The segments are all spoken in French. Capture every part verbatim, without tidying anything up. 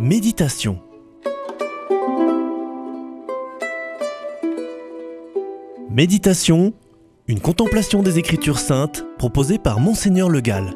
Méditation. Méditation, une contemplation des Écritures saintes proposée par Monseigneur Le Gall.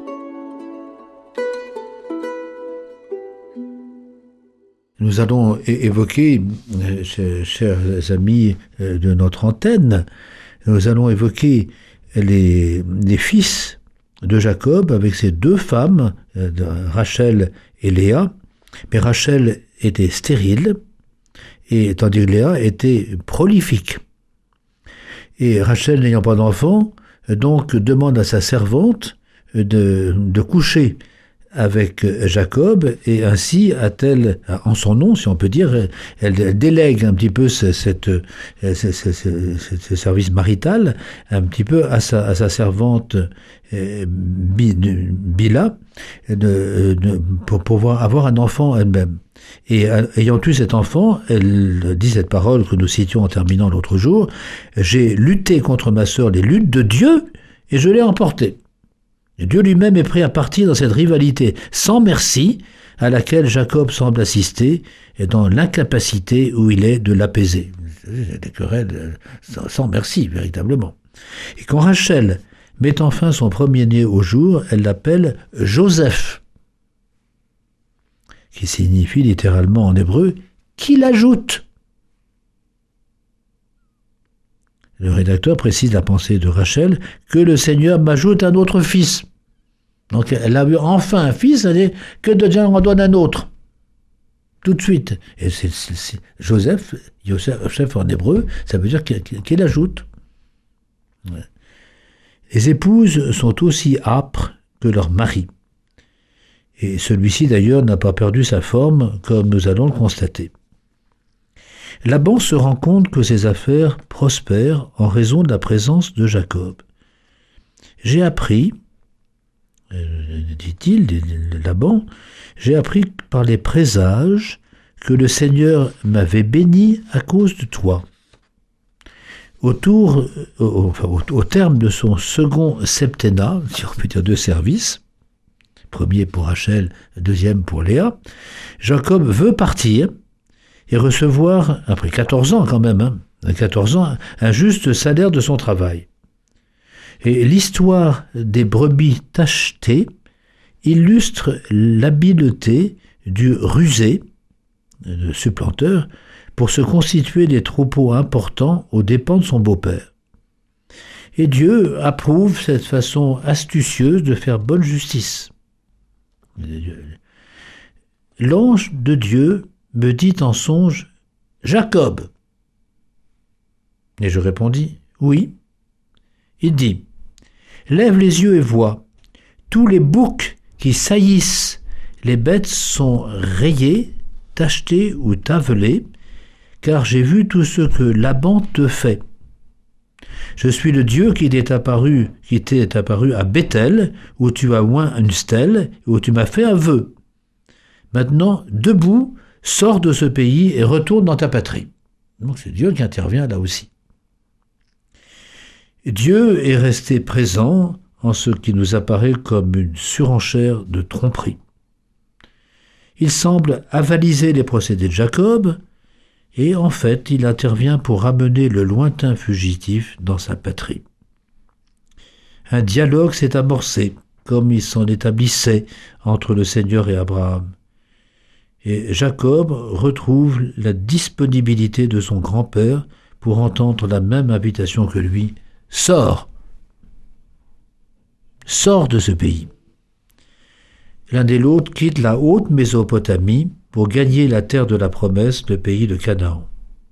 Nous allons é- évoquer, euh, chers amis euh, de notre antenne, nous allons évoquer les, les fils de Jacob avec ses deux femmes, euh, Rachel et Léa. Mais Rachel était stérile, et tandis que Léa était prolifique. Et Rachel, n'ayant pas d'enfant, donc demande à sa servante de, de coucher avec Jacob, et ainsi a-t-elle, en son nom, si on peut dire, elle délègue un petit peu ce, cette, ce, ce, ce, ce service marital, un petit peu à sa, à sa servante euh, Bila, de, de, pour pouvoir avoir un enfant elle-même. Et ayant eu cet enfant, elle dit cette parole que nous citions en terminant l'autre jour, « J'ai lutté contre ma sœur les luttes de Dieu, et je l'ai emportée. » Et Dieu lui-même est prêt à partir dans cette rivalité sans merci à laquelle Jacob semble assister et dans l'incapacité où il est de l'apaiser. Des querelles sans merci, véritablement. Et quand Rachel met enfin son premier-né au jour, elle l'appelle Joseph, qui signifie littéralement en hébreu « qui l'ajoute ». Le rédacteur précise la pensée de Rachel que le Seigneur m'ajoute un autre fils. Donc elle a eu enfin un fils, elle dit que de Dieu en donne un autre. Tout de suite. Et c'est, c'est, c'est Joseph, Joseph en hébreu, ça veut dire qu'il, qu'il ajoute. Ouais. Les épouses sont aussi âpres que leur mari. Et celui-ci d'ailleurs n'a pas perdu sa forme, comme nous allons le constater. Laban se rend compte que ses affaires prospèrent en raison de la présence de Jacob. J'ai appris, dit-il, Laban, j'ai appris par les présages que le Seigneur m'avait béni à cause de toi. Autour, au, au, au terme de son second septennat, si on peut dire de service, premier pour Rachel, deuxième pour Léa, Jacob veut partir et recevoir, après quatorze ans quand même, hein, quatorze ans, un juste salaire de son travail. Et l'histoire des brebis tachetées illustre l'habileté du rusé, le supplanteur, pour se constituer des troupeaux importants aux dépens de son beau-père. Et Dieu approuve cette façon astucieuse de faire bonne justice. L'ange de Dieu me dit en songe « Jacob ». Et je répondis « Oui ». Il dit « Lève les yeux et vois, tous les boucs qui saillissent, les bêtes sont rayées, tachetées ou tavelées, car j'ai vu tout ce que Laban te fait. Je suis le Dieu qui t'est apparu, qui t'est apparu à Bethel, où tu as oint une stèle, où tu m'as fait un vœu. Maintenant, debout, sors de ce pays et retourne dans ta patrie. » Donc c'est Dieu qui intervient là aussi. Dieu est resté présent en ce qui nous apparaît comme une surenchère de tromperie. Il semble avaliser les procédés de Jacob, et en fait, il intervient pour ramener le lointain fugitif dans sa patrie. Un dialogue s'est amorcé, comme il s'en établissait entre le Seigneur et Abraham. Et Jacob retrouve la disponibilité de son grand-père pour entendre la même invitation que lui. « Sors ! Sors de ce pays !» L'un et l'autre quittent la haute Mésopotamie pour gagner la terre de la promesse, le pays de Canaan.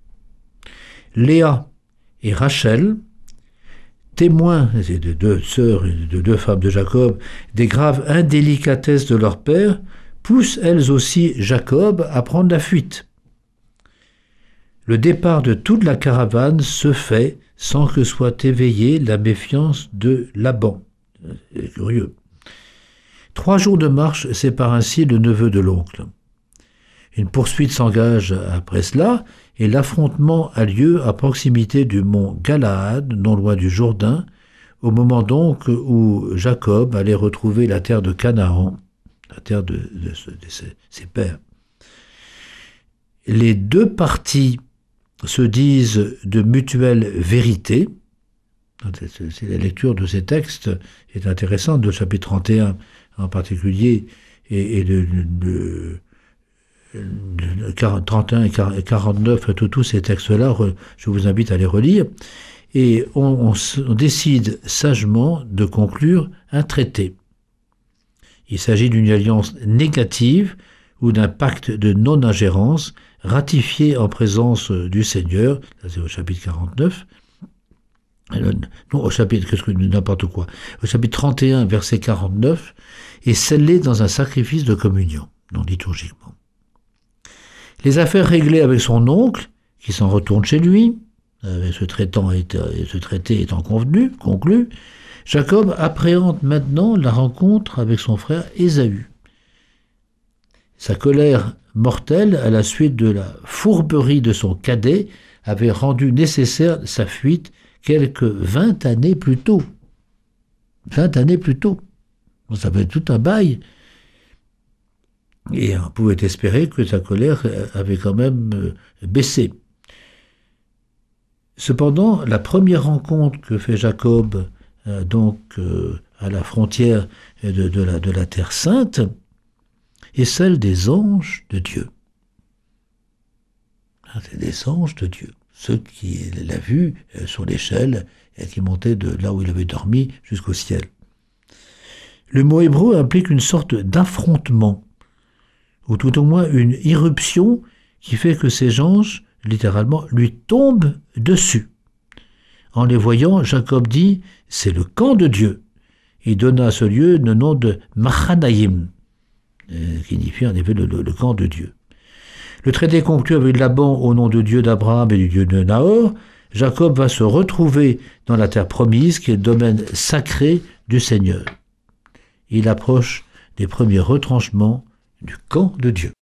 Léa et Rachel, témoins de deux sœurs et de deux femmes de Jacob, des graves indélicatesses de leur père, poussent elles aussi Jacob à prendre la fuite. Le départ de toute la caravane se fait sans que soit éveillée la méfiance de Laban. C'est curieux. Trois jours de marche séparent ainsi le neveu de l'oncle. Une poursuite s'engage après cela, et l'affrontement a lieu à proximité du mont Galaad, non loin du Jourdain, au moment donc où Jacob allait retrouver la terre de Canaan, la terre de, de, de ses, ses pères. les deux parties se disent de mutuelle vérité. C'est la lecture de ces textes est intéressante, de chapitre trente et un en particulier, et, et de, de, de, de trente et un et quarante-neuf, tous ces textes-là, je vous invite à les relire. Et on, on, on décide sagement de conclure un traité. Il s'agit d'une alliance négative ou d'un pacte de non-ingérence ratifié en présence du Seigneur, c'est au chapitre quarante-neuf, non, au chapitre, qu'est-ce que n'importe quoi, au chapitre trente et un, verset quarante-neuf, et scellé dans un sacrifice de communion, non liturgiquement. Les affaires réglées avec son oncle, qui s'en retourne chez lui, avec ce, traitant, ce traité étant convenu, conclu, Jacob appréhende maintenant la rencontre avec son frère Ésaü. Sa colère mortelle, à la suite de la fourberie de son cadet, avait rendu nécessaire sa fuite quelques vingt années plus tôt. Vingt années plus tôt. Ça fait tout un bail. Et on pouvait espérer que sa colère avait quand même baissé. Cependant, la première rencontre que fait Jacob euh, donc euh, à la frontière de, de, la, de la Terre Sainte est celle des anges de Dieu. C'est des anges de Dieu. Ceux qui l'a vu euh, sur l'échelle et qui montaient de là où il avait dormi jusqu'au ciel. Le mot hébreu implique une sorte d'affrontement, ou tout au moins une irruption qui fait que ces anges, littéralement, lui tombent dessus. En les voyant, Jacob dit « c'est le camp de Dieu ». Il donna à ce lieu le nom de Mahanaïm, euh, qui signifie en effet le, le, le camp de Dieu. Le traité conclu avec Laban au nom de Dieu d'Abraham et du Dieu de Nahor, Jacob va se retrouver dans la terre promise, qui est le domaine sacré du Seigneur. Il approche des premiers retranchements du camp de Dieu.